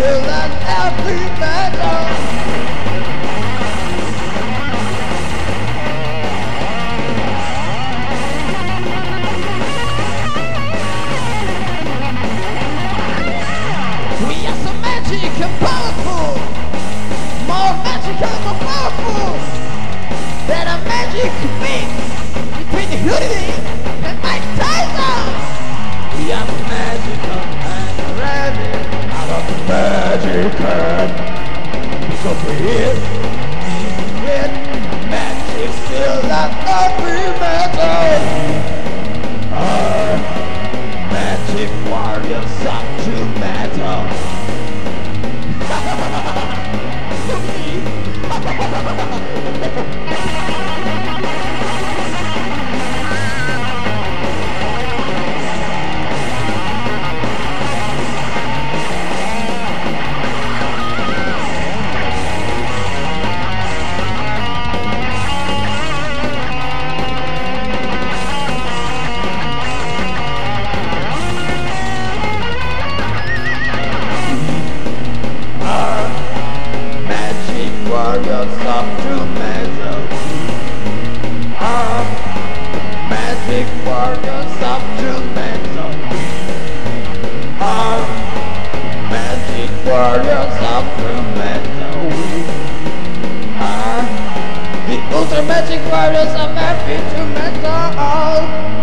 still an heavy metal. We are so magic and powerful, more magical, more powerful than a magic mix between Houdini and Mike Tyson. We are magical and ready out of magic and so weird, magic still not every metal. Our magic warriors up to metal. Warriors up to metal. Magic warriors up to metal. Magic warriors up to metal. The ultra magic warriors are happy to metal.